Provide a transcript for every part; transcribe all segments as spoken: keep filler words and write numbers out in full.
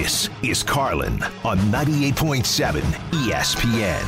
This is Carlin on ninety-eight point seven E S P N.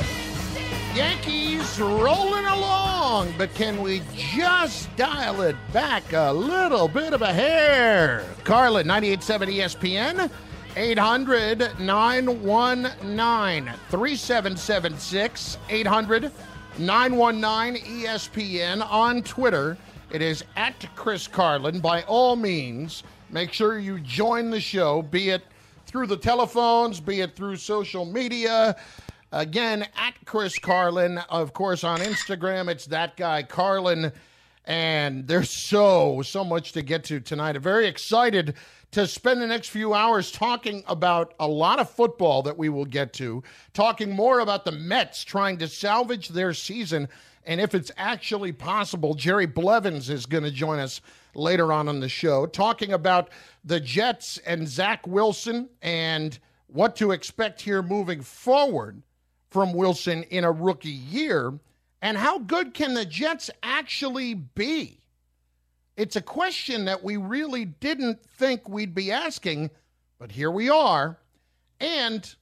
Yankees rolling along, but can we just dial it back a little bit of a hair? Carlin, ninety-eight point seven E S P N, eight hundred, nine one nine, three seven seven six, eight hundred, nine one nine, E S P N. On Twitter, it is at Chris Carlin. By all means, make sure you join the show, be it through the telephones, be it through social media. Again, at Chris Carlin. Of course, on Instagram, it's that guy, Carlin. And there's so, so much to get to tonight. I'm very excited to spend the next few hours talking about a lot of football that we will get to, talking more about the Mets trying to salvage their season, and if it's actually possible. Jerry Blevins is going to join us later on in the show, talking about the Jets and Zach Wilson and what to expect here moving forward from Wilson in a rookie year, and how good can the Jets actually be? It's a question that we really didn't think we'd be asking, but here we are. And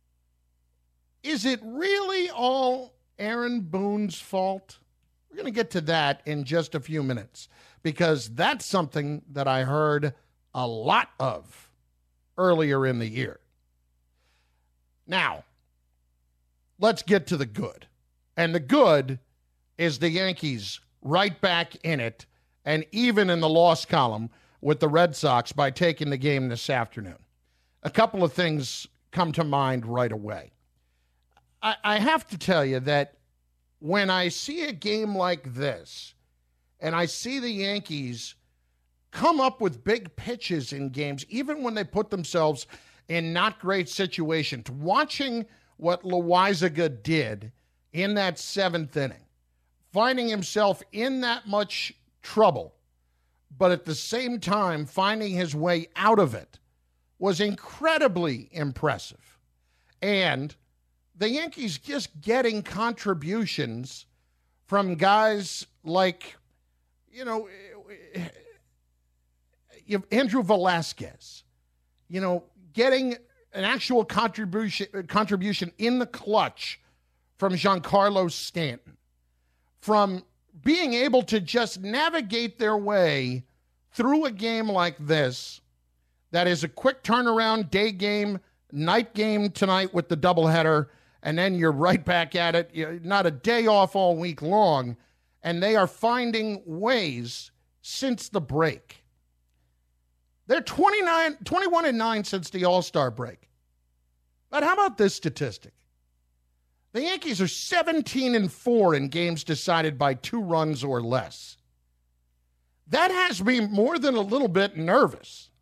is it really all Aaron Boone's fault? We're going to get to that in just a few minutes, because that's something that I heard a lot of earlier in the year. Now, let's get to the good. And the good is the Yankees right back in it, and even in the loss column with the Red Sox by taking the game this afternoon. A couple of things come to mind right away. I, I have to tell you that when I see a game like this, and I see the Yankees come up with big pitches in games, even when they put themselves in not great situations, watching what Loaisiga did in that seventh inning, finding himself in that much trouble, but at the same time finding his way out of it, was incredibly impressive. And the Yankees just getting contributions from guys like, you know, Andrew Velasquez, you know, getting an actual contribution contribution in the clutch from Giancarlo Stanton, from being able to just navigate their way through a game like this that is a quick turnaround, day game, night game tonight with the doubleheader, and then you're right back at it. You're not a day off all week long, and they are finding ways since the break. They're twenty-nine, twenty-one and nine since the All-Star break. But how about this statistic? The Yankees are seventeen and four in games decided by two runs or less. That has me more than a little bit nervous.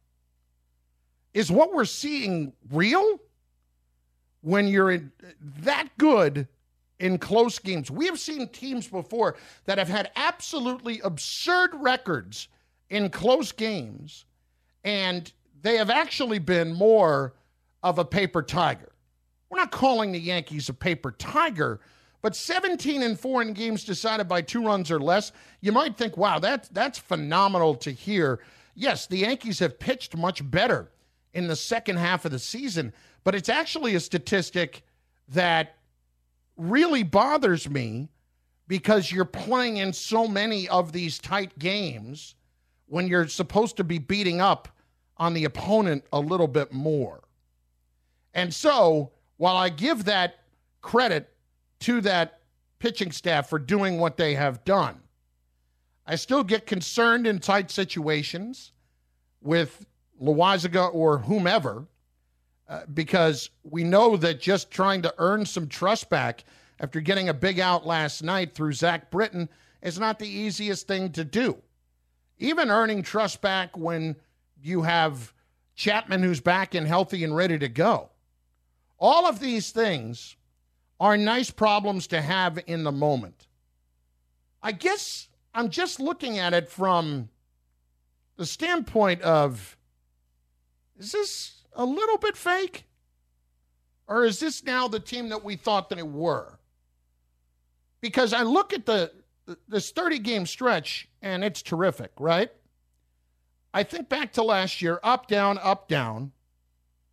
Is what we're seeing real? When you're in, that good in close games. We have seen teams before that have had absolutely absurd records in close games, and they have actually been more of a paper tiger. We're not calling the Yankees a paper tiger, but seventeen and four in games decided by two runs or less. You might think, wow, that, that's phenomenal to hear. Yes, the Yankees have pitched much better in the second half of the season, but it's actually a statistic that really bothers me, because you're playing in so many of these tight games when you're supposed to be beating up on the opponent a little bit more. And so, while I give that credit to that pitching staff for doing what they have done, I still get concerned in tight situations with Loaisiga or whomever, uh, because we know that just trying to earn some trust back after getting a big out last night through Zach Britton is not the easiest thing to do. Even earning trust back when you have Chapman who's back and healthy and ready to go. All of these things are nice problems to have in the moment. I guess I'm just looking at it from the standpoint of, is this a little bit fake? Or is this now the team that we thought that it were? Because I look at the this thirty-game stretch, and it's terrific, right? I think back to last year, up, down, up, down.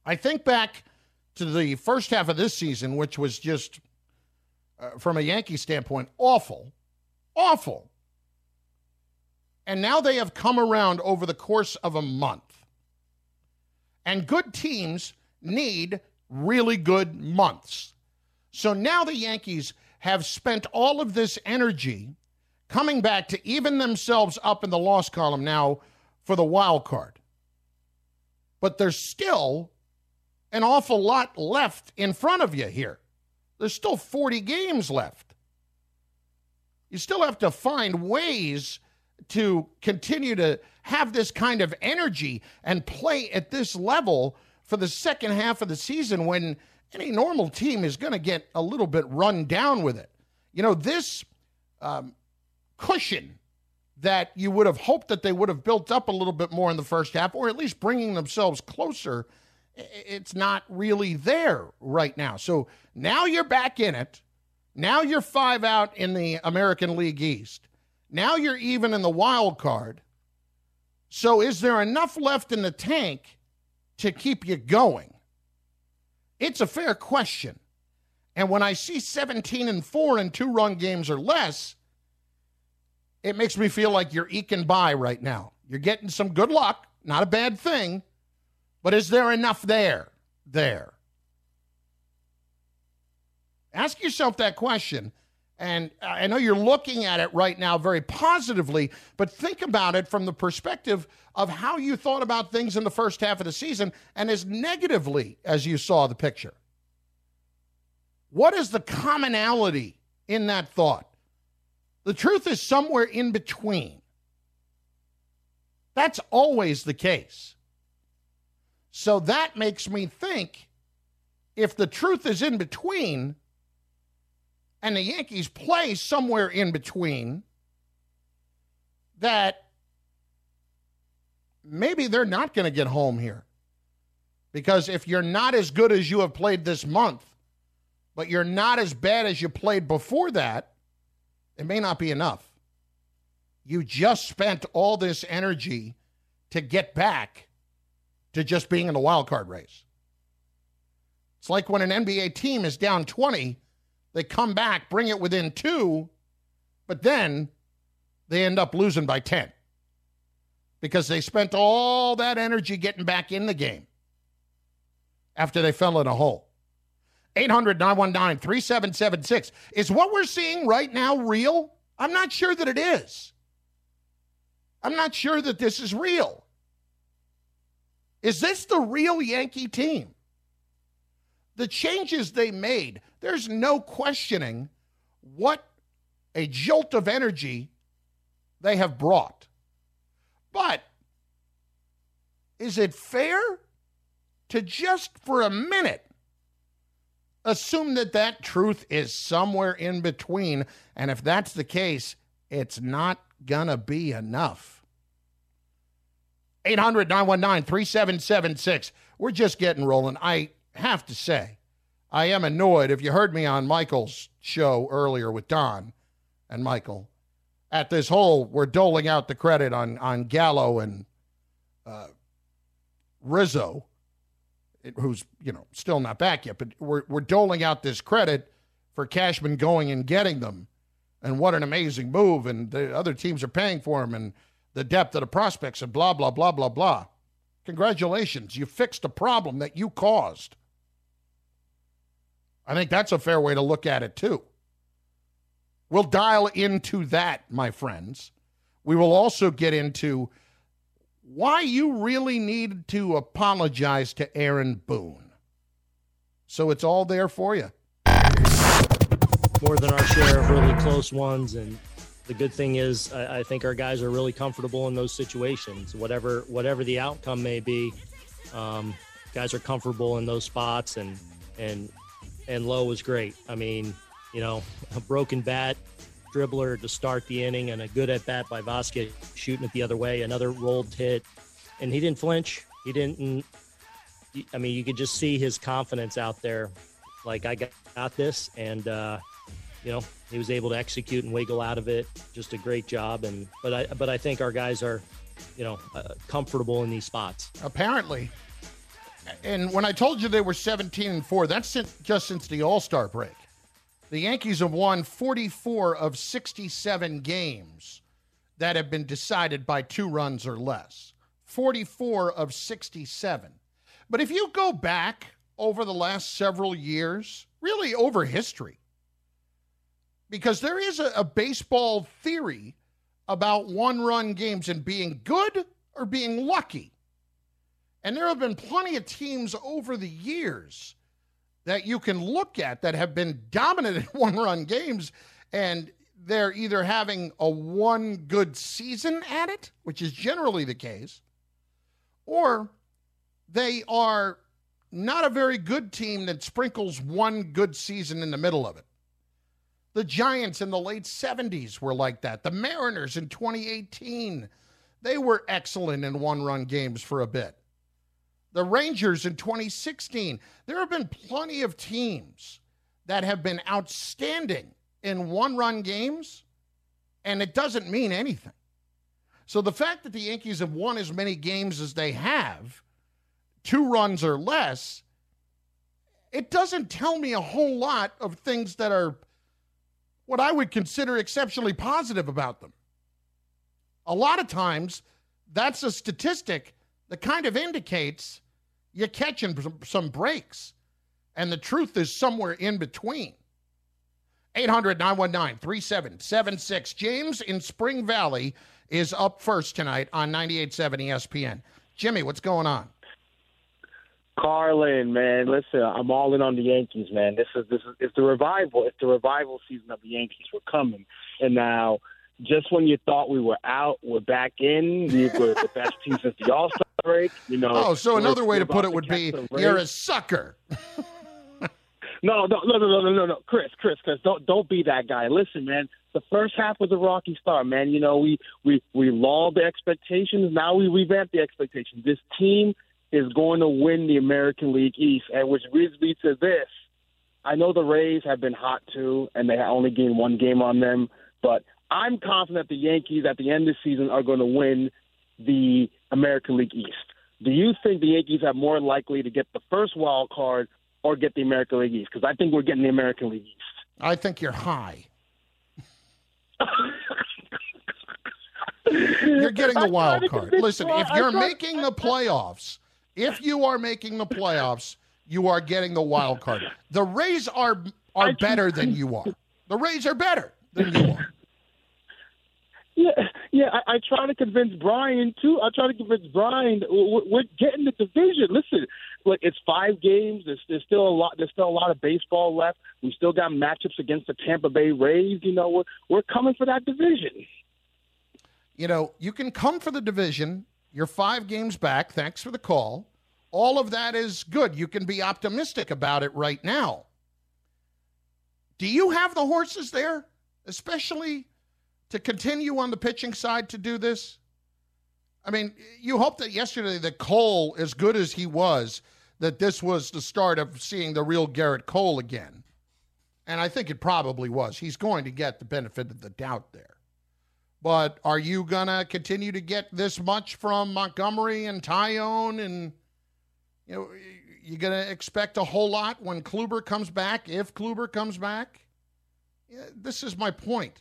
I think back to the first half of this season, which was just, uh, from a Yankee standpoint, awful, awful. And now they have come around over the course of a month. And good teams need really good months. So now the Yankees have spent all of this energy coming back to even themselves up in the loss column now for the wild card. But there's still an awful lot left in front of you here. There's still forty games left. You still have to find ways to continue to have this kind of energy and play at this level for the second half of the season when any normal team is going to get a little bit run down with it. You know, this um, cushion that you would have hoped that they would have built up a little bit more in the first half, or at least bringing themselves closer, it's not really there right now. So now you're back in it. Now you're five out in the American League East. Now you're even in the wild card. So is there enough left in the tank to keep you going? It's a fair question. And when I see seventeen and four in two-run games or less, it makes me feel like you're eking by right now. You're getting some good luck, not a bad thing, but is there enough there? There. Ask yourself that question. And I know you're looking at it right now very positively, but think about it from the perspective of how you thought about things in the first half of the season and as negatively as you saw the picture. What is the commonality in that thought? The truth is somewhere in between. That's always the case. So that makes me think if the truth is in between, and the Yankees play somewhere in between, that maybe they're not going to get home here. Because if you're not as good as you have played this month, but you're not as bad as you played before that, it may not be enough. You just spent all this energy to get back to just being in the wild card race. It's like when an N B A team is down twenty, they come back, bring it within two, but then they end up losing by ten because they spent all that energy getting back in the game after they fell in a hole. eight hundred, nine one nine, three seven seven six. Is what we're seeing right now real? I'm not sure that it is. I'm not sure that this is real. Is this the real Yankee team? The changes they made, there's no questioning what a jolt of energy they have brought. But is it fair to just for a minute assume that that truth is somewhere in between? And if that's the case, it's not going to be enough. eight hundred, nine one nine, three seven seven six. We're just getting rolling. I have to say, I am annoyed. If you heard me on Michael's show earlier with Don and Michael, at this whole, we're doling out the credit on, on Gallo and uh, Rizzo, who's, you know, still not back yet, but we're, we're doling out this credit for Cashman going and getting them. And what an amazing move. And the other teams are paying for him and the depth of the prospects and blah, blah, blah, blah, blah. Congratulations. You fixed a problem that you caused. I think that's a fair way to look at it, too. We'll dial into that, my friends. We will also get into why you really need to apologize to Aaron Boone. So it's all there for you. More than our share of really close ones. And the good thing is I, I think our guys are really comfortable in those situations. Whatever whatever the outcome may be, um, guys are comfortable in those spots. And, and, and Lowe was great. I mean, you know, a broken bat, dribbler to start the inning, and a good at-bat by Vasquez shooting it the other way, another rolled hit. And he didn't flinch. He didn't – I mean, you could just see his confidence out there, like, I got this. And, uh, you know, he was able to execute and wiggle out of it. Just a great job. And But I, but I think our guys are, you know, uh, comfortable in these spots. Apparently. And when I told you they were seventeen and four, that's since, just since the All-Star break. The Yankees have won forty-four of sixty-seven games that have been decided by two runs or less. forty-four of sixty-seven. But if you go back over the last several years, really over history, because there is a, a baseball theory about one-run games and being good or being lucky. And there have been plenty of teams over the years that you can look at that have been dominant in one-run games, and they're either having a one good season at it, which is generally the case, or they are not a very good team that sprinkles one good season in the middle of it. The Giants in the late seventies were like that. The Mariners in twenty eighteen, they were excellent in one-run games for a bit. The Rangers in twenty sixteen, there have been plenty of teams that have been outstanding in one-run games, and it doesn't mean anything. So the fact that the Yankees have won as many games as they have, two runs or less, it doesn't tell me a whole lot of things that are what I would consider exceptionally positive about them. A lot of times, that's a statistic that kind of indicates you're catching some breaks, and the truth is somewhere in between. eight hundred, nine one nine, three seven seven six. James in Spring Valley is up first tonight on ninety-eight point seven E S P N. Jimmy, what's going on? Carlin, man, listen, I'm all in on the Yankees, man. This is this is it's the revival. It's the revival season of the Yankees. We're coming, and now, just when you thought we were out, we're back in. We were the best team since the All-Star break. You know. Oh, so another way to put it would be you're a sucker. no, no, no, no, no, no, no, Chris, Chris, Chris, don't don't be that guy. Listen, man. The first half was a rocky start, man. You know, we we we lulled the expectations. Now we revamped the expectations. This team is going to win the American League East, and which leads me to this. I know the Rays have been hot too, and they only gained one game on them, but I'm confident the Yankees at the end of the season are going to win the American League East. Do you think the Yankees are more likely to get the first wild card or get the American League East? Because I think we're getting the American League East. I think you're high. You're getting the wild card. Listen, if you're making the playoffs, if you are making the playoffs, you are getting the wild card. The Rays are are better than you are. The Rays are better than you are. Yeah, yeah. I, I try to convince Brian too. I try to convince Brian we're, we're getting the division. Listen, look, it's five games. There's, there's still a lot. There's still a lot of baseball left. We still got matchups against the Tampa Bay Rays. You know, we're we're coming for that division. You know, you can come for the division. You're five games back. Thanks for the call. All of that is good. You can be optimistic about it right now. Do you have the horses there, especially to continue on the pitching side to do this? I mean, you hope that yesterday that Cole, as good as he was, that this was the start of seeing the real Garrett Cole again. And I think it probably was. He's going to get the benefit of the doubt there. But are you going to continue to get this much from Montgomery and Tyone? And, you know, you going to expect a whole lot when Kluber comes back, if Kluber comes back? Yeah, this is my point.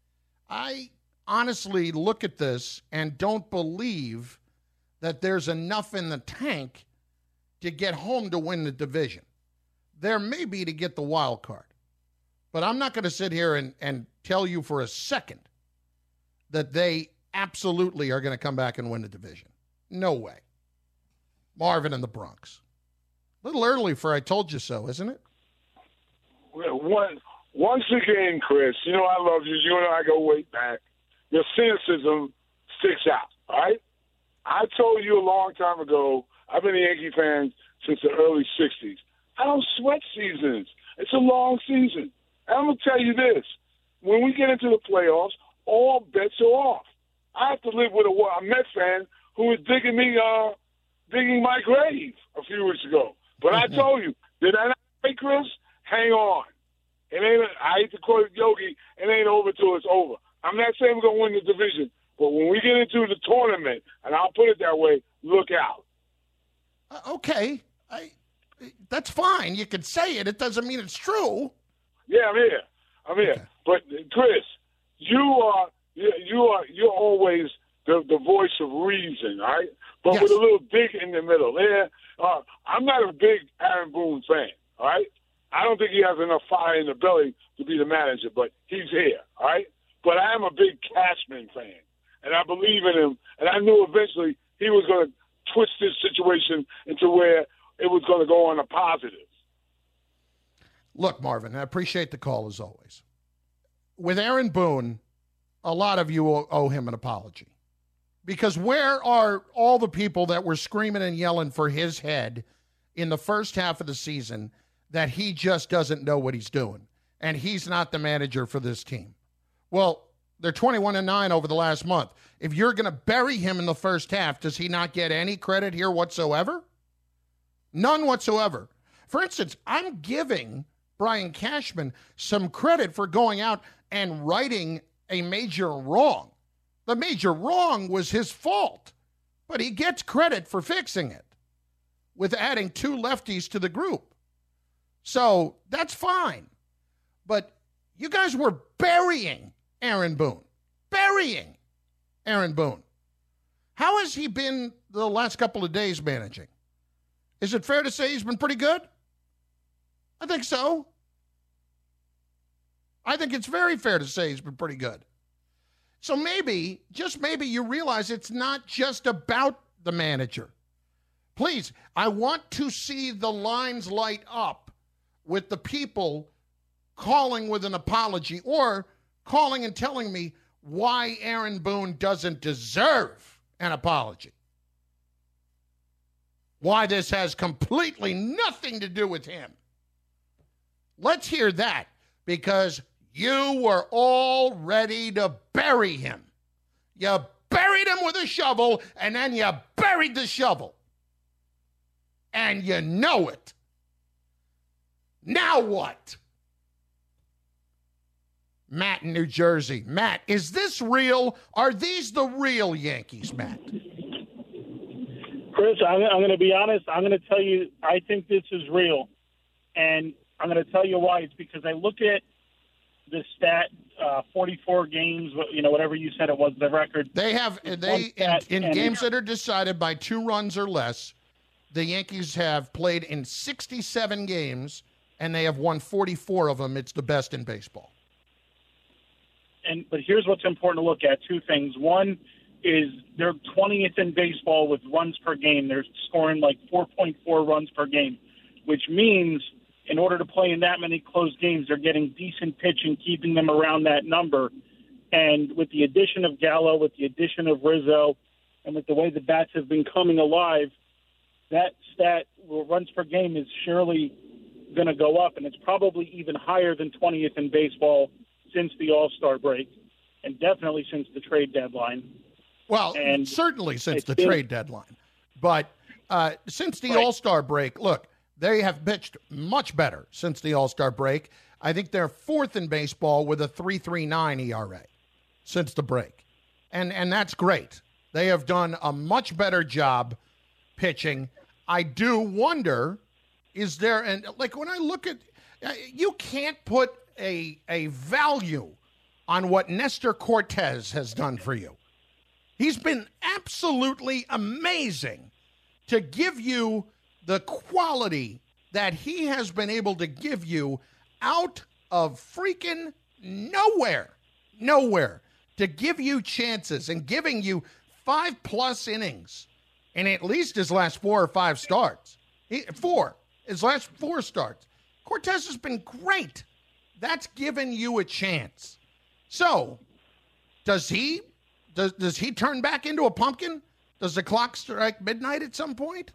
I honestly look at this and don't believe that there's enough in the tank to get home to win the division. There may be to get the wild card. But I'm not going to sit here and, and tell you for a second that they absolutely are going to come back and win the division. No way. Marvin in the Bronx. A little early for I told you so, isn't it? Well, one, once again, Chris, you know I love you. You and I go way back. Your cynicism sticks out, all right? I told you a long time ago, I've been a Yankee fan since the early sixties. I don't sweat seasons. It's a long season. And I'm going to tell you this. When we get into the playoffs, all bets are off. I have to live with a, a Met fan who was digging me, uh, digging my grave a few weeks ago. But I told you, did I not say, Chris? Hang on. It ain't. I hate to quote Yogi. It ain't over till it's over. I'm not saying we're gonna win the division, but when we get into the tournament, and I'll put it that way, look out. Uh, okay, you can say it. It doesn't mean it's true. Yeah, I'm here. I'm here. Okay. But Chris, you are you you are you're always the the voice of reason, all right? But Yes. with a little dig in the middle. Yeah, uh, I'm not a big Aaron Boone fan, all right? I don't think he has enough fire in the belly to be the manager, but he's here, all right? But I am a big Cashman fan, and I believe in him, and I knew eventually he was going to twist this situation into where it was going to go on a positive. Look, Marvin, I appreciate the call as always. With Aaron Boone, a lot of you owe- owe him an apology. Because where are all the people that were screaming and yelling for his head in the first half of the season that he just doesn't know what he's doing and he's not the manager for this team? Well, they're twenty-one and nine over the last month. If you're going to bury him in the first half, does he not get any credit here whatsoever? None whatsoever. For instance, I'm giving Brian Cashman some credit for going out and righting a major wrong. The major wrong was his fault, but he gets credit for fixing it with adding two lefties to the group. So that's fine. But you guys were burying Aaron Boone, burying Aaron Boone. How has he been the last couple of days managing? Is it fair to say he's been pretty good? I think so. I think it's very fair to say he's been pretty good. So maybe, just maybe, you realize it's not just about the manager. Please, I want to see the lines light up with the people calling with an apology or calling and telling me why Aaron Boone doesn't deserve an apology. Why this has completely nothing to do with him. Let's hear that, because you were all ready to bury him. You buried him with a shovel, and then you buried the shovel. And you know it. Now what? Matt in New Jersey. Matt, is this real? Are these the real Yankees, Matt? Chris, I'm, I'm going to be honest. I'm going to tell you, I think this is real. And I'm going to tell you why. It's because I look at the stat, uh, forty-four games, you know, whatever you said it was, the record. They have, they in, in games that are decided by two runs or less, the Yankees have played in sixty-seven games, and they have won forty-four of them. It's the best in baseball. And but here's what's important to look at, two things. One is they're twentieth in baseball with runs per game. They're scoring like four point four runs per game, which means in order to play in that many close games, they're getting decent pitching, keeping them around that number. And with the addition of Gallo, with the addition of Rizzo, and with the way the bats have been coming alive, that stat, runs per game, is surely going to go up, and it's probably even higher than twentieth in baseball since the All-Star break, and definitely since the trade deadline. Well, and certainly since the been, trade deadline. But uh, since the right. All-Star break, look, they have pitched much better since the All-Star break. I think they're fourth in baseball with a three point three nine E R A since the break. And and that's great. They have done a much better job pitching. I do wonder, is there, and like when I look at, you can't put a a value on what Nestor Cortez has done for you. He's been absolutely amazing to give you the quality that he has been able to give you out of freaking nowhere, nowhere, to give you chances and giving you five plus innings in at least his last four or five starts. He, four, his last four starts. Cortez has been great. That's given you a chance. So, does he, does, does he turn back into a pumpkin? Does the clock strike midnight at some point?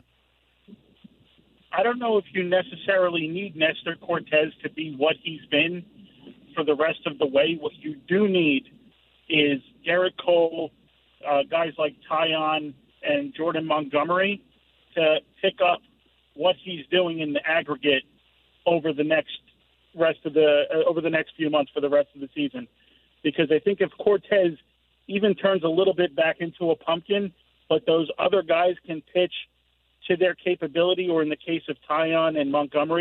I don't know if you necessarily need Nestor Cortez to be what he's been for the rest of the way. What you do need is Garrett Cole, uh, guys like Tyon and Jordan Montgomery to pick up what he's doing in the aggregate over the next rest of the uh, over the next few months for the rest of the season. Because I think if Cortez even turns a little bit back into a pumpkin, but those other guys can pitch to their capability, or in the case of Tyon and Montgomery,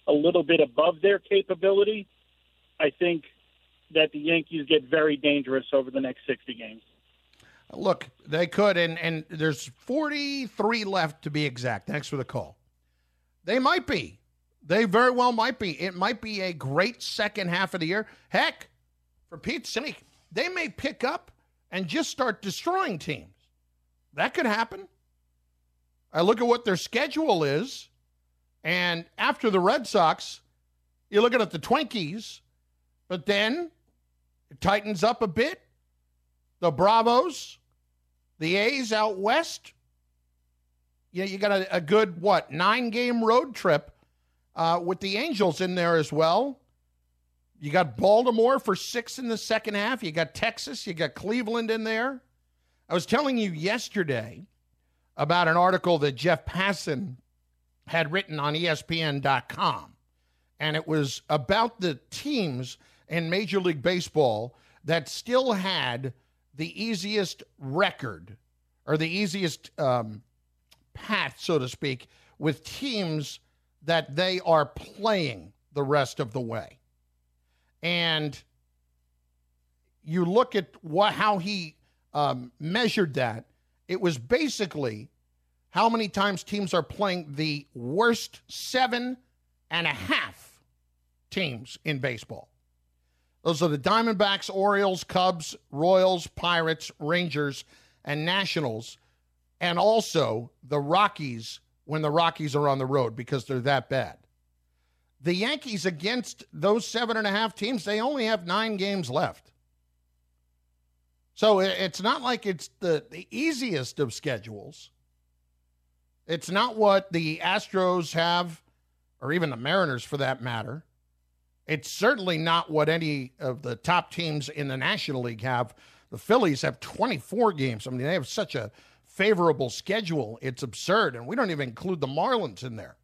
a little bit above their capability, I think that the Yankees get very dangerous over the next sixty games. Look, they could, and, and there's forty-three left to be exact. Thanks for the call. They might be. They very well might be. It might be a great second half of the year. Heck, for Pete's sake, they may pick up and just start destroying teams. That could happen. I look at what their schedule is, and after the Red Sox, you're looking at the Twinkies, but then it tightens up a bit. The Bravos, the A's out west. Yeah, you got a, a good, what, nine-game road trip uh, with the Angels in there as well. You got Baltimore for six in the second half. You got Texas. You got Cleveland in there. I was telling you yesterday about an article that Jeff Passan had written on E S P N dot com, and it was about the teams in Major League Baseball that still had the easiest record or the easiest um, path, so to speak, with teams that they are playing the rest of the way. And you look at what how he um, measured that. It was basically how many times teams are playing the worst seven and a half teams in baseball. Those are the Diamondbacks, Orioles, Cubs, Royals, Pirates, Rangers, and Nationals, and also the Rockies when the Rockies are on the road because they're that bad. The Yankees against those seven and a half teams, they only have nine games left. So it's not like it's the, the easiest of schedules. It's not what the Astros have, or even the Mariners for that matter. It's certainly not what any of the top teams in the National League have. The Phillies have twenty-four games. I mean, they have such a favorable schedule. It's absurd, and we don't even include the Marlins in there.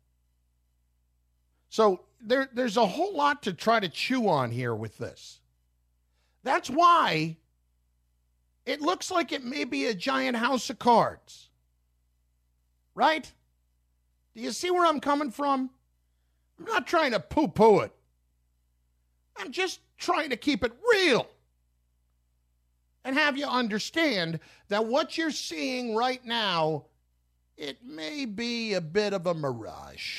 So there, there's a whole lot to try to chew on here with this. That's why it looks like it may be a giant house of cards. Right? Do you see where I'm coming from? I'm not trying to poo-poo it. I'm just trying to keep it real and have you understand that what you're seeing right now, it may be a bit of a mirage.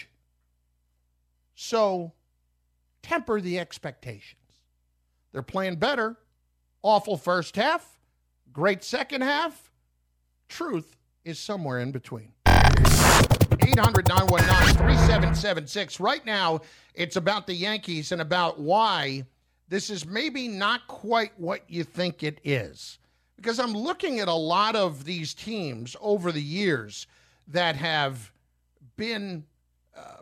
So temper the expectations. They're playing better. Awful first half. Great second half. Truth is somewhere in between. eight hundred, nine one nine, three seven seven six. Right now, it's about the Yankees and about why this is maybe not quite what you think it is. Because I'm looking at a lot of these teams over the years that have been uh,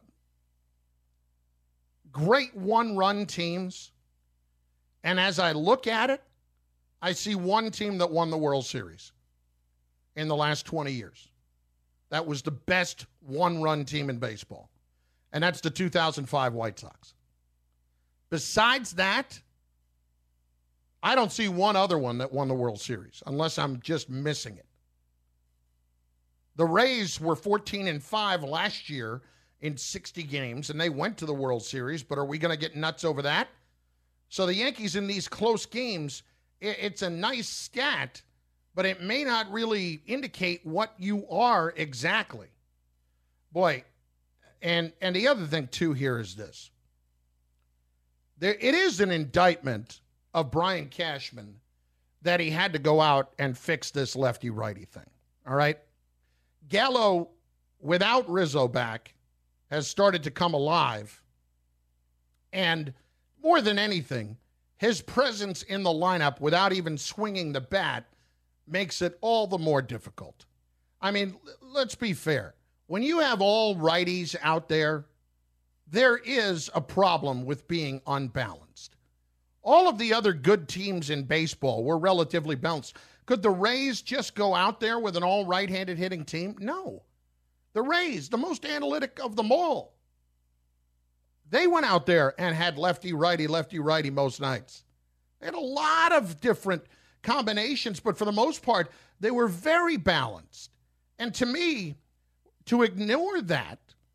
great one-run teams. And as I look at it, I see one team that won the World Series in the last twenty years. That was the best one-run team in baseball. And that's the two thousand five White Sox. Besides that, I don't see one other one that won the World Series, unless I'm just missing it. The Rays were fourteen and five last year in sixty games, and they went to the World Series, but are we going to get nuts over that? So the Yankees in these close games, it's a nice stat, but it may not really indicate what you are exactly. Boy, and and the other thing, too, here is this. There, it is an indictment of Brian Cashman that he had to go out and fix this lefty-righty thing, all right? Gallo, without Rizzo back, has started to come alive. And more than anything, his presence in the lineup without even swinging the bat makes it all the more difficult. I mean, let's be fair. When you have all righties out there, there is a problem with being unbalanced. All of the other good teams in baseball were relatively balanced. Could the Rays just go out there with an all right-handed hitting team? No. The Rays, the most analytic of them all, they went out there and had lefty-righty, lefty-righty most nights. They had a lot of different combinations, but for the most part, they were very balanced. And to me, to ignore that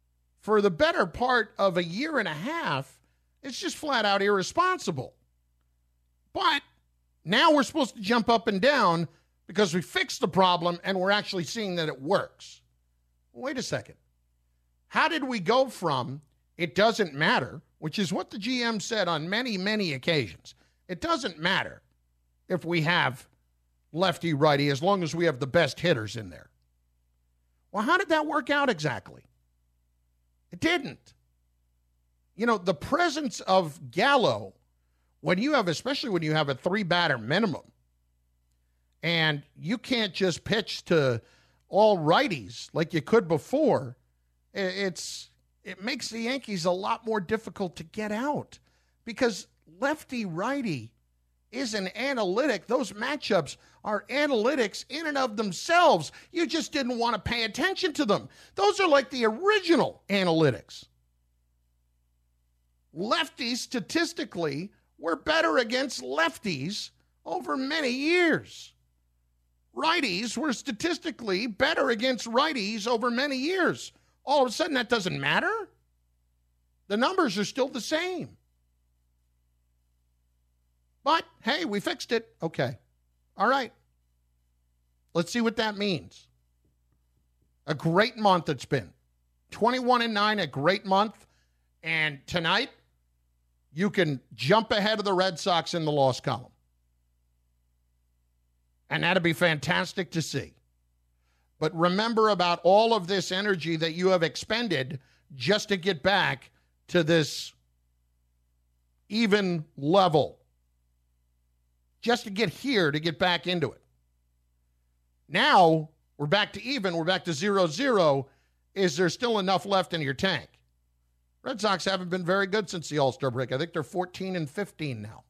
for the better part of a year and a half, it's just flat out irresponsible. But now we're supposed to jump up and down because we fixed the problem and we're actually seeing that it works. Wait a second. How did we go from it doesn't matter, which is what the G M said on many, many occasions. It doesn't matter if we have lefty, righty, as long as we have the best hitters in there. Well, how did that work out exactly? It didn't. You know, the presence of Gallo, when you have, especially when you have a three-batter minimum, and you can't just pitch to all righties like you could before, it's it makes the Yankees a lot more difficult to get out because lefty-righty is an analytic. Those matchups are analytics in and of themselves. You just didn't want to pay attention to them. Those are like the original analytics. Lefties statistically were better against lefties over many years. Righties were statistically better against righties over many years. All of a sudden, that doesn't matter? The numbers are still the same. But, hey, we fixed it. Okay. All right. Let's see what that means. A great month it's been. twenty-one and nine, a great month. And tonight, you can jump ahead of the Red Sox in the loss column. And that'd be fantastic to see. But remember about all of this energy that you have expended just to get back to this even level. Just to get here, to get back into it. Now, we're back to even. We're back to zero zero. Is there still enough left in your tank? Red Sox haven't been very good since the All-Star break. I think they're fourteen and fifteen now.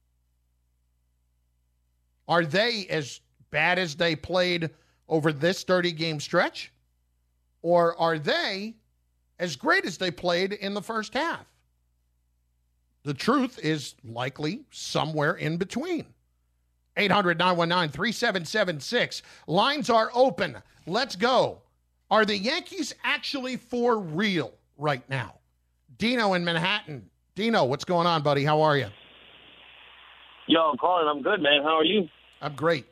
Are they as bad as they played over this thirty-game stretch? Or are they as great as they played in the first half? The truth is likely somewhere in between. eight hundred, nine one nine, three seven seven six. Lines are open. Let's go. Are the Yankees actually for real right now? Dino in Manhattan. Dino, what's going on, buddy? How are you? Yo, Colin, I'm good, man. How are you? I'm great.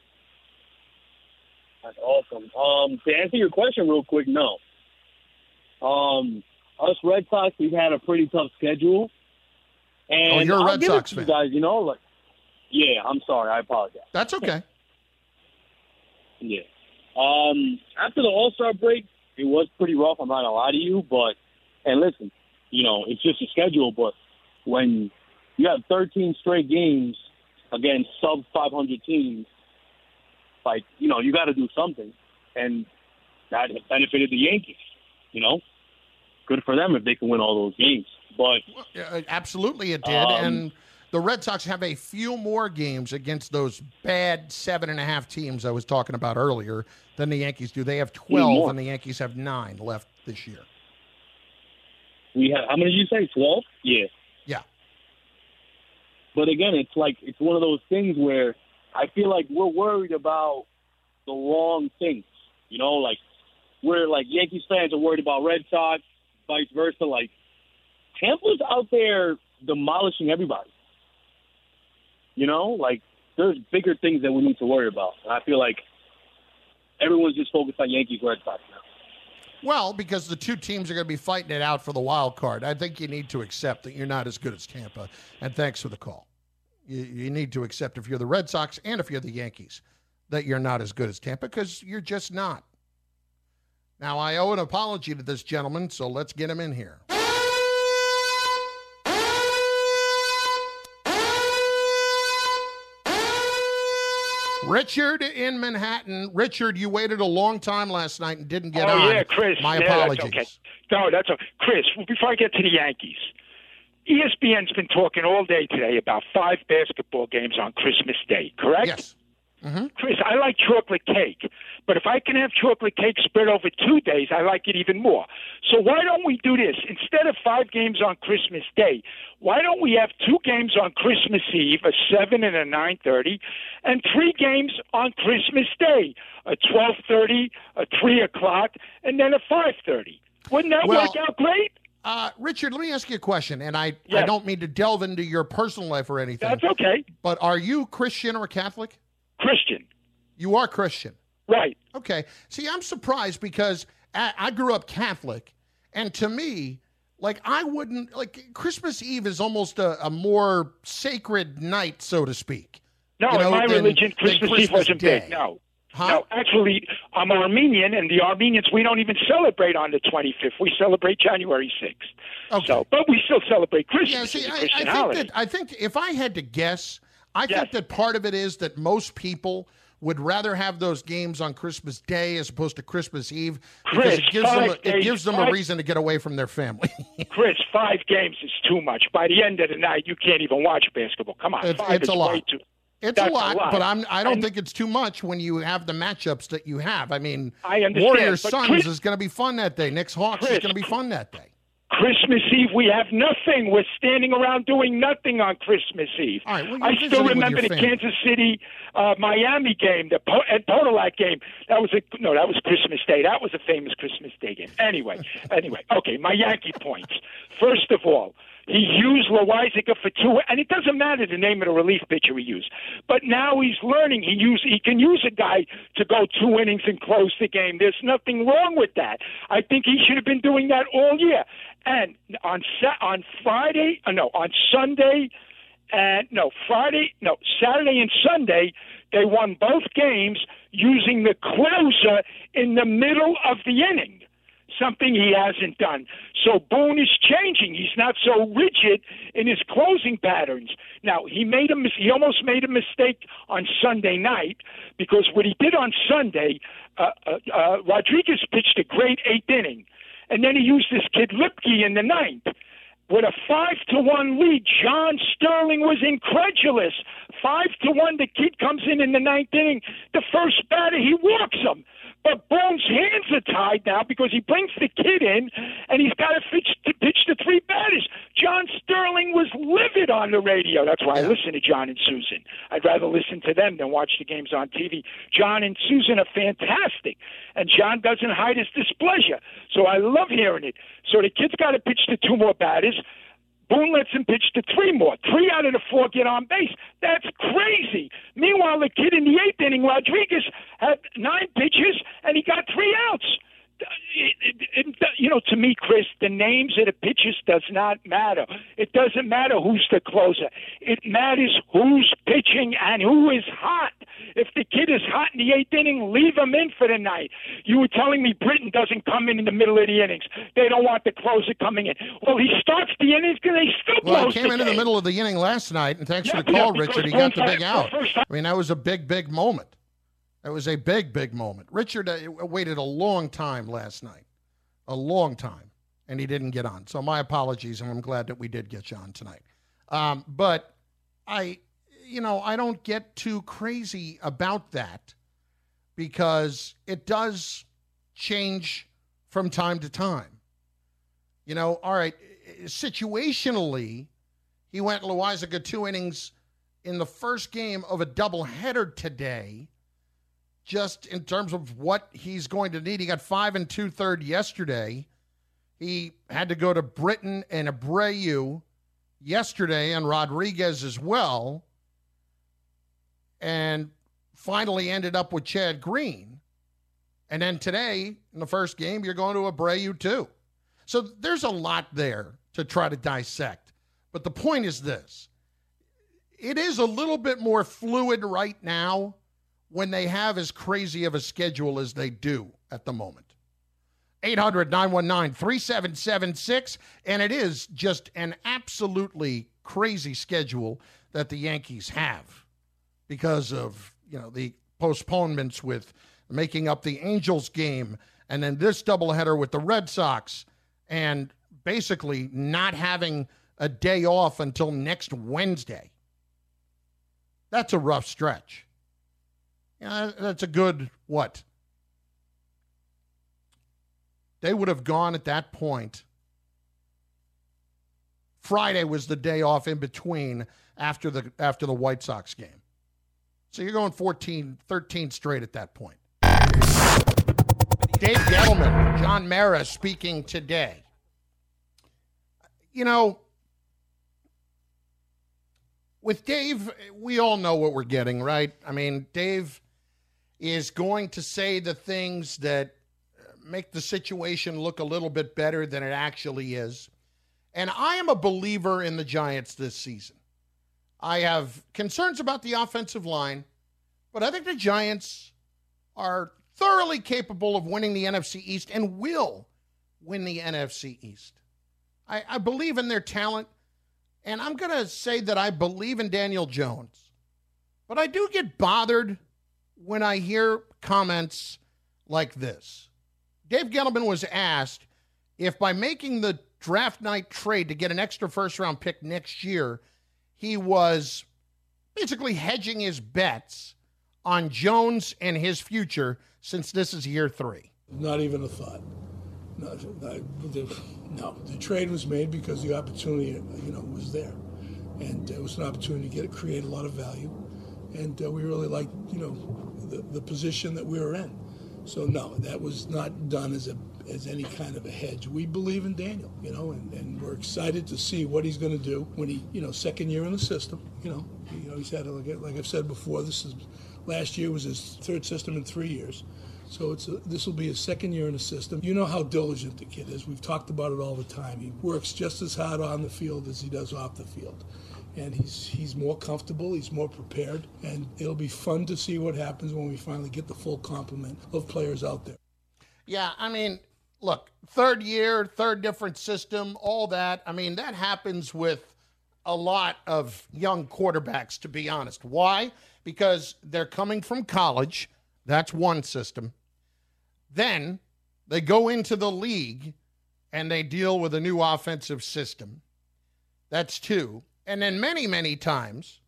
That's awesome. Um, to answer your question real quick, no. Um, us Red Sox, we've had a pretty tough schedule. And oh, you're a I'll Red give Sox it to fan. you guys, you know, like, yeah, I'm sorry. I apologize. That's okay. Yeah. Um, after the All-Star break, it was pretty rough. I'm not going to lie to you. But, and listen, you know, it's just a schedule. But when you have thirteen straight games against sub five hundred teams, like, you know, you got to do something. And that benefited the Yankees, you know. Good for them if they can win all those games. But well, absolutely it did. Um, and the Red Sox have a few more games against those bad seven and a half teams I was talking about earlier than the Yankees do. They have twelve, and the Yankees have nine left this year. We have, how many did you say? twelve? Yeah. Yeah. But again, it's like, it's one of those things where I feel like we're worried about the wrong things. You know, like, we're like, Yankees fans are worried about Red Sox, vice versa. Like, Tampa's out there demolishing everybody. You know, like, there's bigger things that we need to worry about. And I feel like everyone's just focused on Yankees, Red Sox now. Well, because the two teams are going to be fighting it out for the wild card. I think you need to accept that you're not as good as Tampa. And thanks for the call. You, you need to accept, if you're the Red Sox and if you're the Yankees, that you're not as good as Tampa, because you're just not. Now, I owe an apology to this gentleman, so let's get him in here. Richard in Manhattan. Richard, you waited a long time last night and didn't get oh, on. Oh, yeah, Chris. My yeah, apologies. That's okay. No, that's okay. Chris, before I get to the Yankees, E S P N's been talking all day today about five basketball games on Christmas Day, correct? Yes. Mm-hmm. Chris, I like chocolate cake, but if I can have chocolate cake spread over two days, I like it even more. So why don't we do this? Instead of five games on Christmas Day, why don't we have two games on Christmas Eve, a seven and a nine thirty, and three games on Christmas Day, a twelve thirty, a three o'clock, and then a five thirty? Wouldn't that Well, work out great? Uh, Richard, let me ask you a question, and I, Yes. I don't mean to delve into your personal life or anything. That's okay. But are you Christian or Catholic? Christian. You are Christian. Right. Okay. See, I'm surprised because I, I grew up Catholic, and to me, like, I wouldn't, like, Christmas Eve is almost a, a more sacred night, so to speak. No, You know, in my than- religion, than Christmas Eve Christmas wasn't Day. big. No. Huh? No, actually, I'm Armenian, and the Armenians, we don't even celebrate on the twenty-fifth. We celebrate January sixth. Okay. So, but we still celebrate Christmas. Yeah, see, It's a I, I Christian think holiday. that I think if I had to guess, I Yes. think that part of it is that most people would rather have those games on Christmas Day as opposed to Christmas Eve because Chris, it gives them a, five it days, gives them a five- reason to get away from their family. Chris, five games is too much. By the end of the night, you can't even watch basketball. Come on, It's- five it's is a lot. way too. It's That's a lot, a lot. but I'm I don't And- think it's too much when you have the matchups that you have. I mean, I understand, Warriors but Suns Chris- is going to be fun that day. Knicks Hawks is Chris, going to be fun that day. Christmas Eve, we have nothing. We're standing around doing nothing on Christmas Eve. All right, well, you're I visiting still with remember your the family. Kansas City uh, Miami game, the po- Ed Podolak game. That was a no, that was Christmas Day. That was a famous Christmas Day game. Anyway, anyway, okay. My Yankee points. First of all, he used Loizaga for two, and it doesn't matter the name of the relief pitcher he used. But now he's learning. He use he can use a guy to go two innings and close the game. There's nothing wrong with that. I think he should have been doing that all year. And on Sa- on Friday, uh, no, on Sunday, and no Friday, no Saturday and Sunday, they won both games using the closer in the middle of the inning. Something he hasn't done. So Boone is changing. He's not so rigid in his closing patterns. Now, he made a mis- he almost made a mistake on Sunday night because what he did on Sunday, uh, uh, uh, Rodriguez pitched a great eighth inning, and then he used this kid Lipke in the ninth. With a five to one lead, John Sterling was incredulous. Five to one, the kid comes in in the ninth inning. The first batter, he walks him. But Boone's hands are tied now because he brings the kid in, and he's got to pitch, to pitch the three batters. John Sterling was livid on the radio. That's why I listen to John and Susan. I'd rather listen to them than watch the games on T V. John and Susan are fantastic, and John doesn't hide his displeasure. So I love hearing it. So the kid's got to pitch to two more batters. Boone lets him pitch to three more. Three out of the four get on base. That's crazy. Meanwhile, the kid in the eighth inning, Rodriguez, had nine pitches, and he got three outs. It, it, it, you know, to me, Chris, the names of the pitchers does not matter. It doesn't matter who's the closer. It matters who's pitching and who is hot. If the kid is hot in the eighth inning, leave him in for the night. You were telling me Britton doesn't come in in the middle of the innings. They don't want the closer coming in. Well, he starts the innings and they still Well, close he came the into the game. middle of the inning last night, and thanks Yeah, for the call, yeah, because Richard. He got the Boone big got it out. for the first time. I mean, that was a big, big moment. That was a big, big moment. Richard uh, waited a long time last night, a long time, and he didn't get on. So my apologies, and I'm glad that we did get you on tonight. Um, but I, you know, I don't get too crazy about that because it does change from time to time. You know, all right, situationally, he went Loizaga two innings in the first game of a doubleheader today, just in terms of what he's going to need. He got five and two-thirds yesterday. He had to go to Britton and Abreu yesterday, and Rodriguez as well, and finally ended up with Chad Green. And then today, in the first game, you're going to Abreu too. So there's a lot there to try to dissect. But the point is this. It is a little bit more fluid right now when they have as crazy of a schedule as they do at the moment. eight hundred, nine one nine, three seven seven six, and it is just an absolutely crazy schedule that the Yankees have because of, you know, the postponements with making up the Angels game and then this doubleheader with the Red Sox and basically not having a day off until next Wednesday. That's a rough stretch. Yeah, that's a good, what? They would have gone at that point. Friday was the day off in between after the after the White Sox game. So you're going fourteen, thirteen straight at that point. Dave Gettleman, John Mara speaking today. You know, with Dave, we all know what we're getting, right? I mean, Dave is going to say the things that make the situation look a little bit better than it actually is. And I am a believer in the Giants this season. I have concerns about the offensive line, but I think the Giants are thoroughly capable of winning the N F C East and will win the N F C East. I, I believe in their talent, and I'm going to say that I believe in Daniel Jones. But I do get bothered when I hear comments like this. Dave Gettleman was asked if by making the draft night trade to get an extra first-round pick next year, he was basically hedging his bets on Jones and his future since this is year three. Not even a thought. No, the, no, the trade was made because the opportunity, you know, was there, and it was an opportunity to get create a lot of value, and uh, we really liked, you know, the, the position that we were in. So no, that was not done as a as any kind of a hedge. We believe in Daniel, you know, and, and we're excited to see what he's going to do when he, you know, second year in the system. You know, you know, he's had like, like I've said before. This is last year was his third system in three years. So it's a, this will be his second year in the system. You know how diligent the kid is. We've talked about it all the time. He works just as hard on the field as he does off the field. And he's he's more comfortable, he's more prepared, and it'll be fun to see what happens when we finally get the full complement of players out there. Yeah, I mean, look, third year, third different system, all that. I mean, that happens with a lot of young quarterbacks, to be honest. Why? Because they're coming from college. That's one system. Then they go into the league and they deal with a new offensive system. That's two. And then many, many times,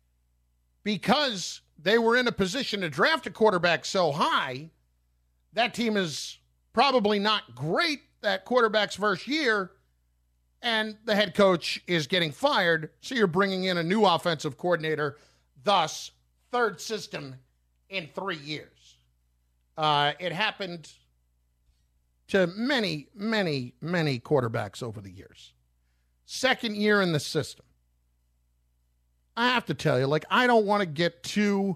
because they were in a position to draft a quarterback so high, that team is probably not great that quarterback's first year, and the head coach is getting fired, so you're bringing in a new offensive coordinator, thus third system in three years. Uh, it happened to many, many, many quarterbacks over the years. Second year in the system. I have to tell you, like, I don't want to get too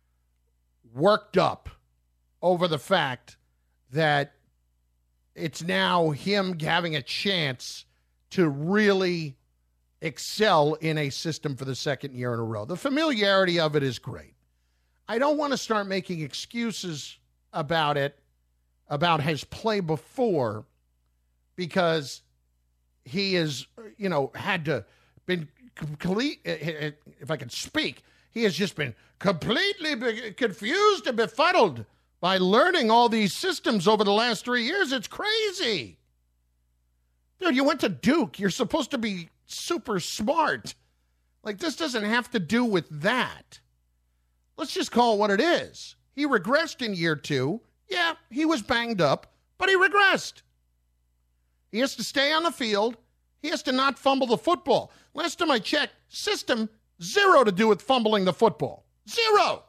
worked up over the fact that it's now him having a chance to really excel in a system for the second year in a row. The familiarity of it is great. I don't want to start making excuses about it, about his play before, because he has, you know, had to been complete, if I can speak, he has just been completely confused and befuddled by learning all these systems over the last three years. It's crazy. Dude, you went to Duke. You're supposed to be super smart. Like, this doesn't have to do with that. Let's just call it what it is. He regressed in year two. Yeah, he was banged up, but he regressed. He has to stay on the field. He has to not fumble the football. Last time I checked, system, zero to do with fumbling the football. Zero.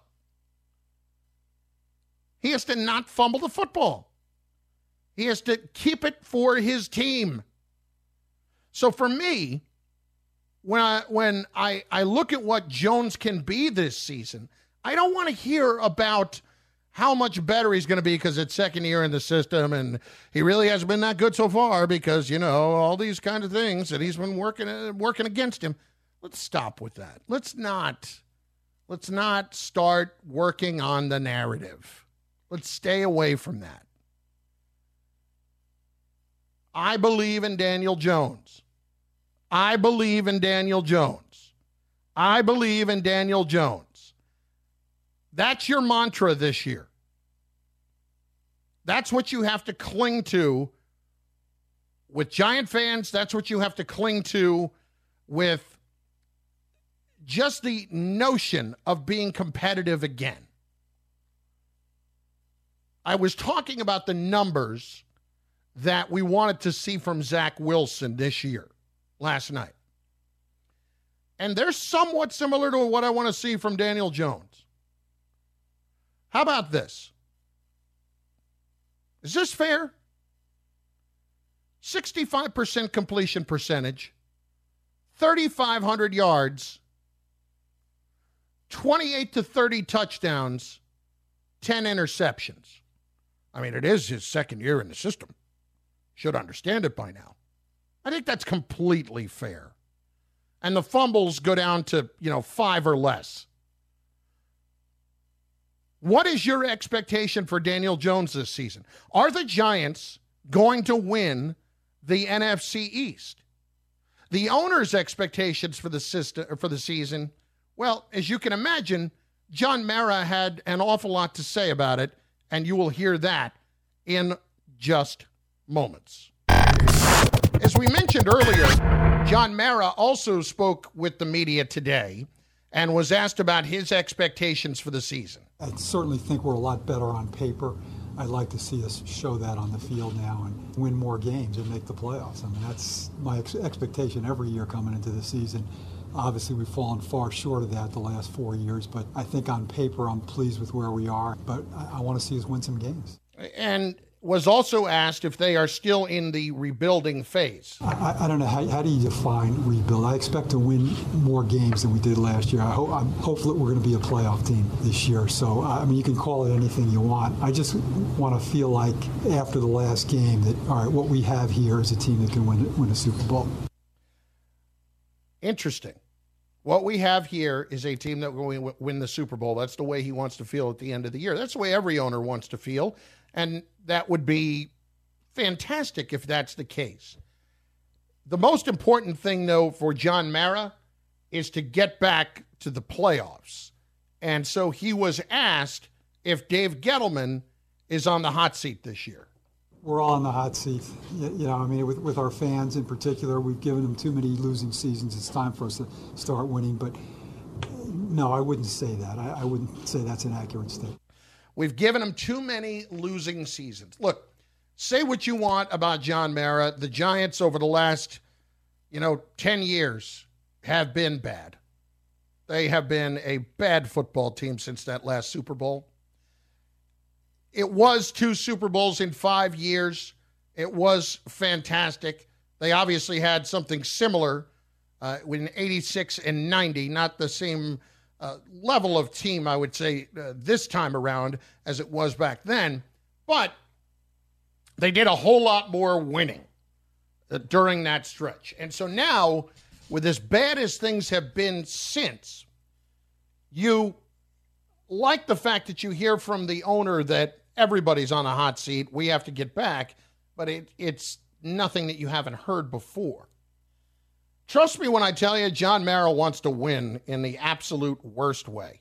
He has to not fumble the football. He has to keep it for his team. So for me, when I, when I, I look at what Jones can be this season, I don't want to hear about how much better he's going to be because it's second year in the system and he really hasn't been that good so far because, you know, all these kind of things that he's been working uh, working against him. Let's stop with that. Let's not let's not start working on the narrative. Let's stay away from that. I believe in Daniel Jones. I believe in Daniel Jones. I believe in Daniel Jones. That's your mantra this year. That's what you have to cling to with Giant fans. That's what you have to cling to with just the notion of being competitive again. I was talking about the numbers that we wanted to see from Zach Wilson this year, last night. And they're somewhat similar to what I want to see from Daniel Jones. How about this? Is this fair? sixty-five percent completion percentage, thirty-five hundred yards, twenty-eight to thirty touchdowns, ten interceptions. I mean, it is his second year in the system. Should understand it by now. I think that's completely fair. And the fumbles go down to, you know, five or less. What is your expectation for Daniel Jones this season? Are the Giants going to win the N F C East? The owner's expectations for the system, for the season, well, as you can imagine, John Mara had an awful lot to say about it, and you will hear that in just moments. As we mentioned earlier, John Mara also spoke with the media today and was asked about his expectations for the season. I certainly think we're a lot better on paper. I'd like to see us show that on the field now and win more games and make the playoffs. I mean, that's my ex- expectation every year coming into the season. Obviously, we've fallen far short of that the last four years, but I think on paper I'm pleased with where we are, but I, I want to see us win some games. And was also asked if they are still in the rebuilding phase. I, I don't know, how, how do you define rebuild? I expect to win more games than we did last year. I hope, I'm hopeful that we're going to be a playoff team this year. So, I mean, you can call it anything you want. I just want to feel like after the last game that, all right, what we have here is a team that can win, win a Super Bowl. Interesting. What we have here is a team that will win the Super Bowl. That's the way he wants to feel at the end of the year. That's the way every owner wants to feel. And that would be fantastic if that's the case. The most important thing, though, for John Mara is to get back to the playoffs. And so he was asked if Dave Gettleman is on the hot seat this year. We're all on the hot seat. You know, I mean, with, with our fans in particular, we've given them too many losing seasons. It's time for us to start winning. But no, I wouldn't say that. I, I wouldn't say that's an accurate statement. We've given him too many losing seasons. Look, say what you want about John Mara. The Giants over the last, you know, ten years have been bad. They have been a bad football team since that last Super Bowl. It was two Super Bowls in five years. It was fantastic. They obviously had something similar uh, in eighty-six and ninety, not the same Uh, level of team, I would say, uh, this time around as it was back then. But they did a whole lot more winning uh, during that stretch. And so now, with as bad as things have been since, you like the fact that you hear from the owner that everybody's on a hot seat, we have to get back, but it, it's nothing that you haven't heard before. Trust me when I tell you, John Mara wants to win in the absolute worst way.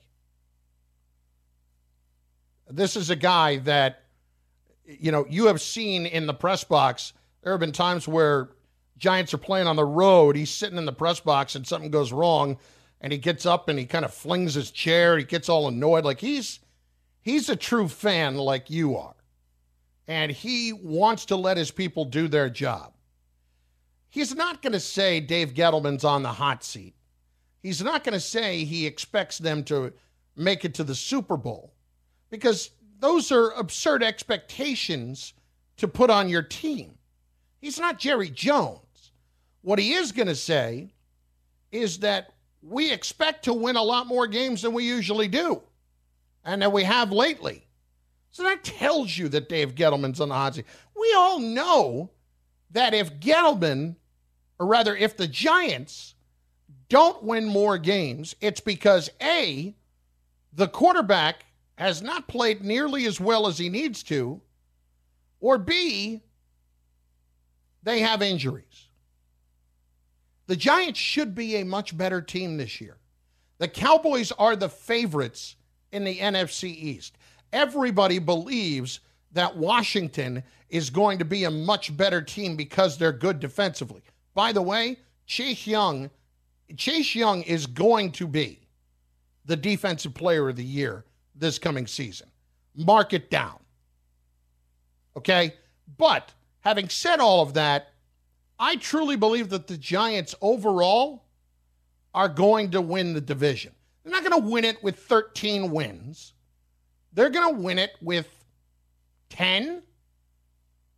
This is a guy that, you know, you have seen in the press box. There have been times where Giants are playing on the road. He's sitting in the press box and something goes wrong, and he gets up and he kind of flings his chair. He gets all annoyed. Like he's he's a true fan like you are. And he wants to let his people do their job. He's not going to say Dave Gettleman's on the hot seat. He's not going to say he expects them to make it to the Super Bowl, because those are absurd expectations to put on your team. He's not Jerry Jones. What he is going to say is that we expect to win a lot more games than we usually do and that we have lately. So that tells you that Dave Gettleman's on the hot seat. We all know that if Gettleman, or rather if the Giants don't win more games, it's because A, the quarterback has not played nearly as well as he needs to, or B, they have injuries. The Giants should be a much better team this year. The Cowboys are the favorites in the N F C East. Everybody believes that Washington is going to be a much better team because they're good defensively. By the way, Chase Young, Chase Young is going to be the defensive player of the year this coming season. Mark it down. Okay? But having said all of that, I truly believe that the Giants overall are going to win the division. They're not going to win it with thirteen wins. They're going to win it with ten,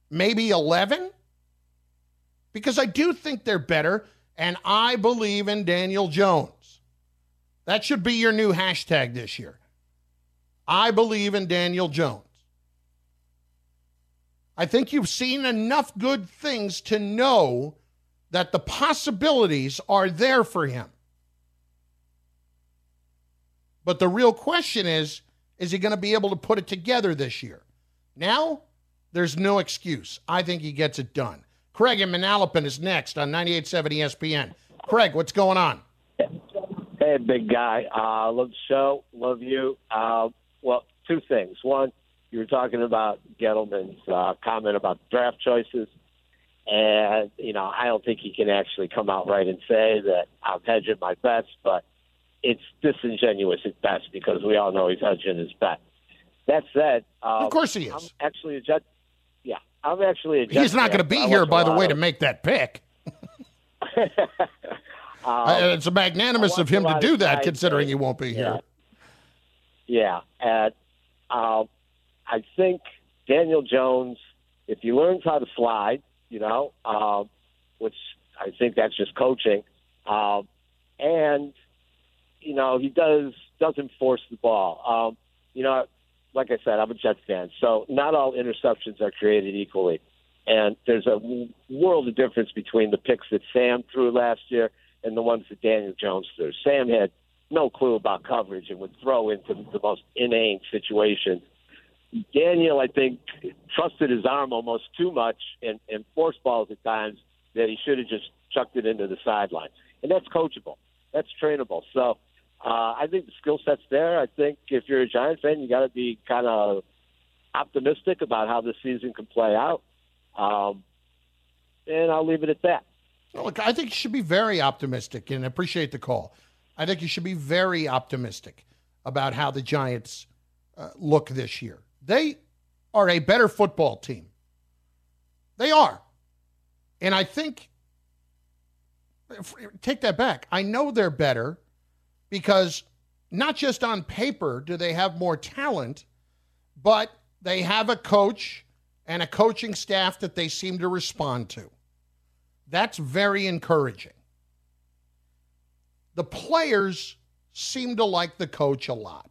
maybe eleven? Because I do think they're better, and I believe in Daniel Jones. That should be your new hashtag this year. I believe in Daniel Jones. I think you've seen enough good things to know that the possibilities are there for him. But the real question is, is he going to be able to put it together this year? Now, there's no excuse. I think he gets it done. Craig in Manalapan is next on ninety-eight point seven E S P N. Craig, what's going on? Hey, big guy. Uh, love the show. Love you. Uh, well, two things. One, you were talking about Gettleman's uh, comment about draft choices. And, you know, I don't think he can actually come out right and say that I'm hedging my bets, but it's disingenuous at best because we all know he's hedging his bet. That said, um, of course he is. I'm actually a Jet. Yeah, I'm actually a Jet. He's not going to be here, by the way, to make that pick. um, it's a magnanimous of him to do that, considering he won't be here. Yeah, yeah. and um, I think Daniel Jones, if he learns how to slide, you know, um, which I think that's just coaching, um, and you know he does doesn't force the ball. Um, you know, like I said, I'm a Jets fan, so not all interceptions are created equally, and there's a world of difference between the picks that Sam threw last year and the ones that Daniel Jones threw. Sam had no clue about coverage and would throw into the most inane situations. Daniel, I think, trusted his arm almost too much and, and forced balls at times that he should have just chucked it into the sideline. And that's coachable. That's trainable. So uh, I think the skill set's there. I think if you're a Giants fan, you got to be kind of optimistic about how this season can play out. Um, and I'll leave it at that. Well, look, I think you should be very optimistic, and appreciate the call. I think you should be very optimistic about how the Giants uh, look this year. They are a better football team. They are. And I think, take that back, I know they're better because not just on paper do they have more talent, but they have a coach and a coaching staff that they seem to respond to. That's very encouraging. The players seem to like the coach a lot.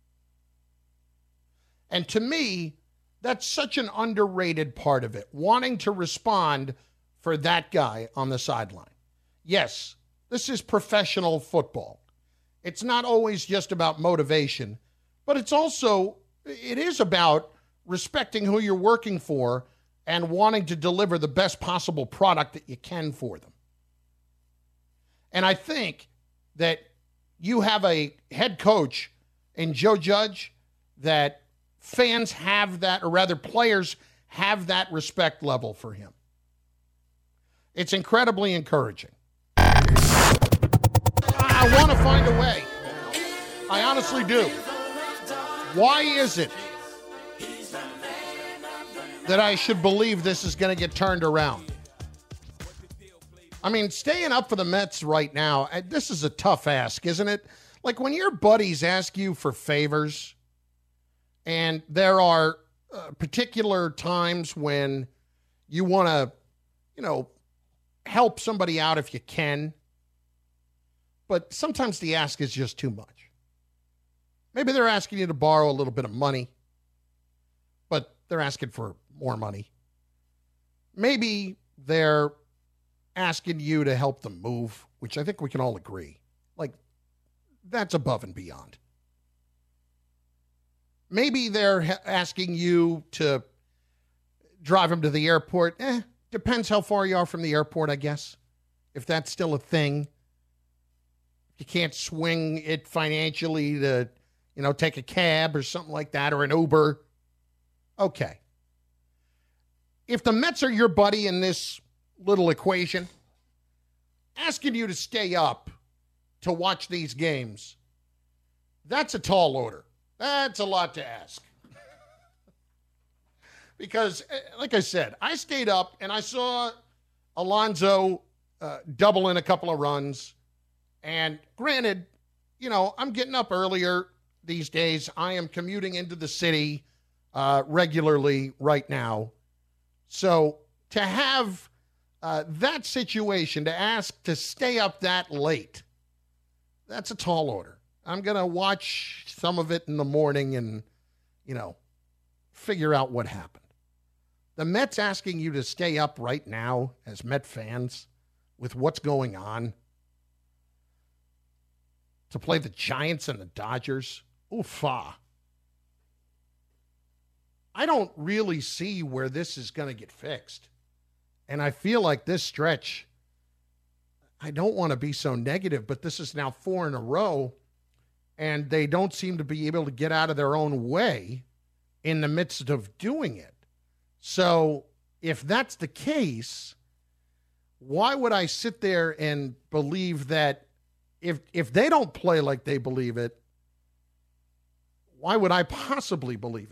And to me, that's such an underrated part of it, wanting to respond for that guy on the sideline. Yes, this is professional football. It's not always just about motivation, but it's also, it is about respecting who you're working for and wanting to deliver the best possible product that you can for them. And I think that you have a head coach in Joe Judge that fans have that, or rather players have that respect level for him. It's incredibly encouraging. I want to find a way. I honestly do. Why is it that I should believe this is going to get turned around? I mean, staying up for the Mets right now, this is a tough ask, isn't it? Like when your buddies ask you for favors, and there are uh, particular times when you want to, you know, help somebody out if you can, but sometimes the ask is just too much. Maybe they're asking you to borrow a little bit of money, but they're asking for more money. Maybe they're asking you to help them move, which I think we can all agree. Like, that's above and beyond. Maybe they're ha- asking you to drive them to the airport. Eh, depends how far you are from the airport, I guess. If that's still a thing. You can't swing it financially to, you know, take a cab or something like that, or an Uber. Okay. If the Mets are your buddy in this little equation, asking you to stay up to watch these games, that's a tall order. That's a lot to ask. Because, like I said, I stayed up and I saw Alonso uh, double in a couple of runs. And granted, you know, I'm getting up earlier these days. I am commuting into the city uh, regularly right now. So to have uh, that situation, to ask to stay up that late, that's a tall order. I'm going to watch some of it in the morning and, you know, figure out what happened. The Mets asking you to stay up right now as Met fans with what's going on to play the Giants and the Dodgers. Oofa. I don't really see where this is going to get fixed. And I feel like this stretch, I don't want to be so negative, but this is now four in a row, and they don't seem to be able to get out of their own way in the midst of doing it. So if that's the case, why would I sit there and believe that if if they don't play like they believe it, why would I possibly believe it?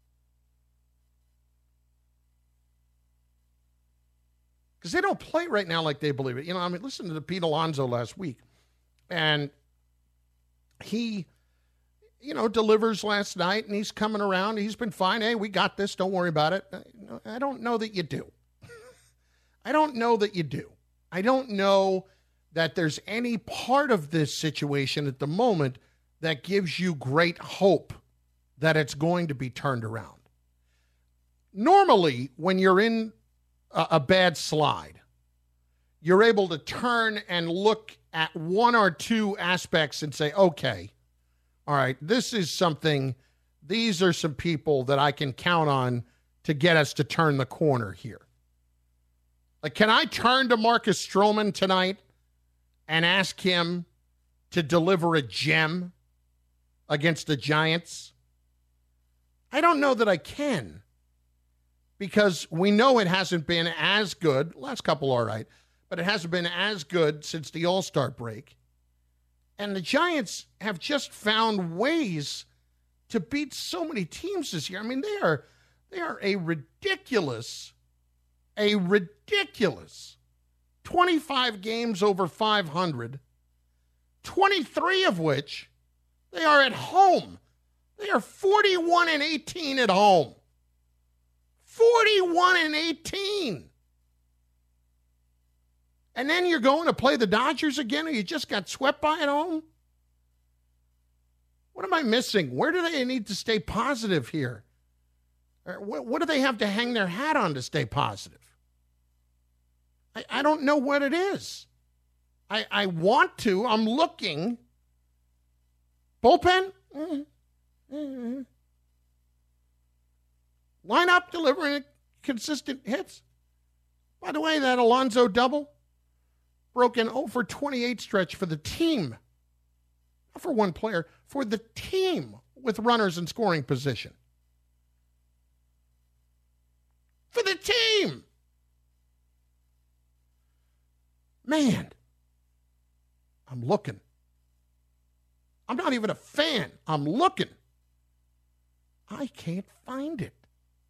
Because they don't play right now like they believe it. You know, I mean, listen to Pete Alonso last week, and he, you know, delivers last night, and he's coming around. He's been fine. Hey, we got this. Don't worry about it. I don't know that you do. I don't know that you do. I don't know that there's any part of this situation at the moment that gives you great hope that it's going to be turned around. Normally, when you're in a, a bad slide, you're able to turn and look at one or two aspects and say, okay, all right, this is something, these are some people that I can count on to get us to turn the corner here. Like, can I turn to Marcus Stroman tonight and ask him to deliver a gem against the Giants? I don't know that I can, because we know it hasn't been as good. Last couple, all right, but it hasn't been as good since the All-Star break. And the Giants have just found ways to beat so many teams this year. I mean, they are they are a ridiculous, a ridiculous twenty-five games over five hundred, twenty-three of which they are at home. They are forty-one and eighteen at home. forty-one and eighteen. And then you're going to play the Dodgers again, or you just got swept by at home? What am I missing? Where do they need to stay positive here? What, what do they have to hang their hat on to stay positive? I, I don't know what it is. I, I want to. I'm looking. Bullpen? Mm-hmm. Mm-hmm. Lineup delivering consistent hits. By the way, that Alonso double broke an oh for twenty-eight stretch for the team. Not for one player, for the team with runners in scoring position. For the team. Man, I'm looking. I'm not even a fan. I'm looking. I can't find it.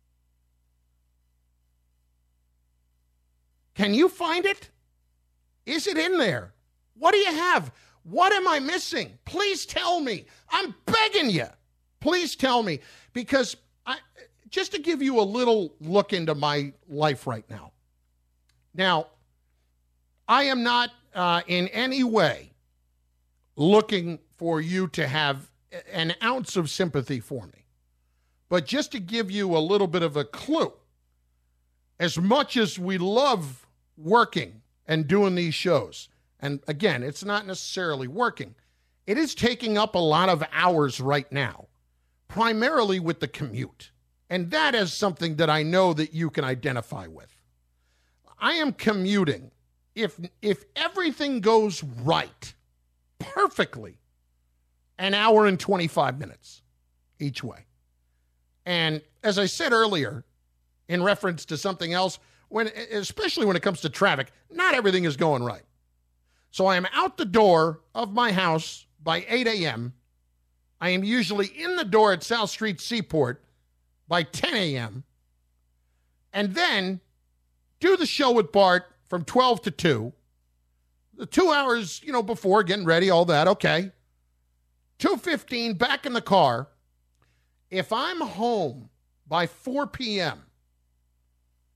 Can you find it? Is it in there? What do you have? What am I missing? Please tell me. I'm begging you. Please tell me. Because I, just to give you a little look into my life right now. Now, I am not uh, in any way looking for you to have an ounce of sympathy for me. But just to give you a little bit of a clue, as much as we love working and doing these shows, and again, it's not necessarily working, it is taking up a lot of hours right now, primarily with the commute. And that is something that I know that you can identify with. I am commuting. If, if everything goes right, perfectly, an hour and twenty-five minutes each way. And as I said earlier, in reference to something else, when especially when it comes to traffic, not everything is going right. So I am out the door of my house by eight a.m. I am usually in the door at South Street Seaport by ten a.m. And then do the show with Bart from twelve to two. The two hours, you know, before, getting ready, all that, okay. two fifteen, back in the car. If I'm home by four p.m.,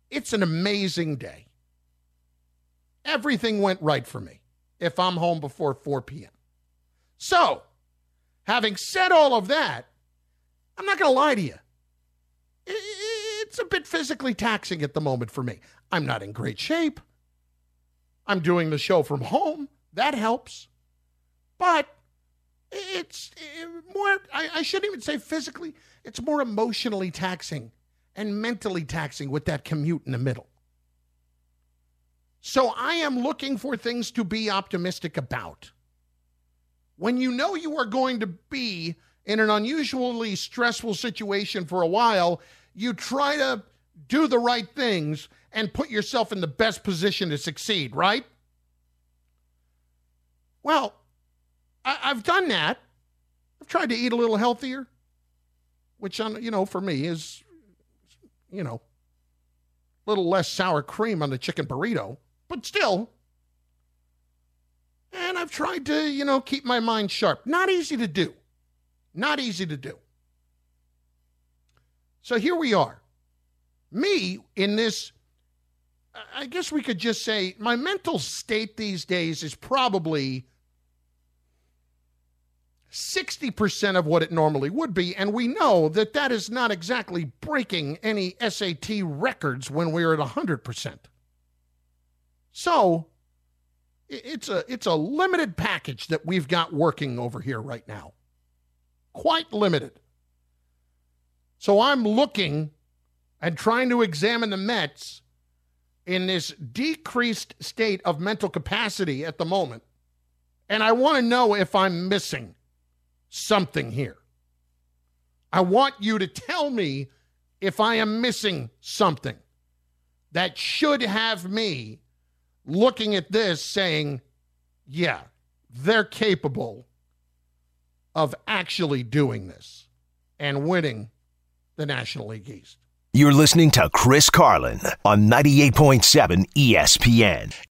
it's an amazing day. Everything went right for me if I'm home before four p.m. So, having said all of that, I'm not going to lie to you. It's a bit physically taxing at the moment for me. I'm not in great shape. I'm doing the show from home. That helps. But it's more, I, I shouldn't even say physically, it's more emotionally taxing and mentally taxing with that commute in the middle. So I am looking for things to be optimistic about. When you know you are going to be in an unusually stressful situation for a while, you try to do the right things and put yourself in the best position to succeed, right? Well, I, I've done that. I've tried to eat a little healthier, which, you know, for me is, you know, a little less sour cream on the chicken burrito, but still. And I've tried to, you know, keep my mind sharp. Not easy to do. Not easy to do. So here we are. Me, in this, I guess we could just say, my mental state these days is probably sixty percent of what it normally would be, and we know that that is not exactly breaking any S A T records when we're at one hundred percent. So, it's a, it's a limited package that we've got working over here right now. Quite limited. So I'm looking and trying to examine the Mets in this decreased state of mental capacity at the moment, and I want to know if I'm missing something here. I want you to tell me if I am missing something that should have me looking at this saying, yeah, they're capable of actually doing this and winning the National League East. You're listening to Chris Carlin on ninety-eight point seven E S P N.